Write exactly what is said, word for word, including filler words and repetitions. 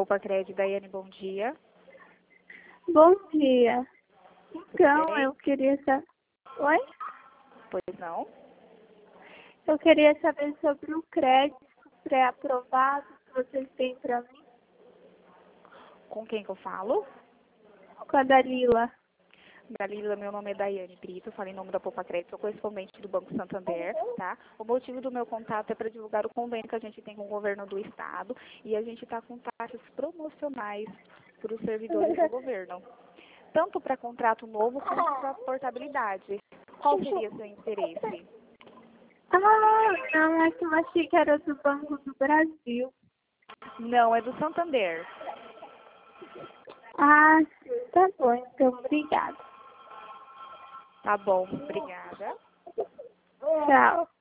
Popacred, Daiane, bom dia. Bom dia. Então, bem? eu queria saber... Oi? Pois não? Eu queria saber sobre o crédito pré-aprovado que vocês têm para mim. Com quem que eu falo? Com a Dalila. Dalila, meu nome é Daiane Brito, falo em nome da Popacred, sou correspondente do Banco Santander, tá? O motivo do meu contato é para divulgar o convênio que a gente tem com o governo do estado e a gente está com taxas promocionais para os servidores do governo. Tanto para contrato novo quanto para portabilidade. Qual seria seu interesse? Ah, não, é que eu achei que era do Banco do Brasil. Não, é do Santander. Ah, sim, tá bom, então, obrigada. Tá bom, obrigada. Tchau.